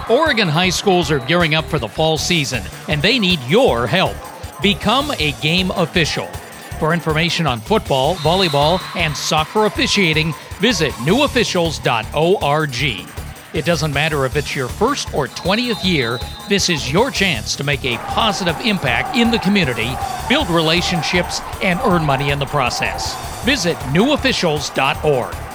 Oregon high schools are gearing up for the fall season, and they need your help. Become a game official. For information on football, volleyball, and soccer officiating, visit newofficials.org. It doesn't matter if it's your first or 20th year, this is your chance to make a positive impact in the community, build relationships, and earn money in the process. Visit newofficials.org.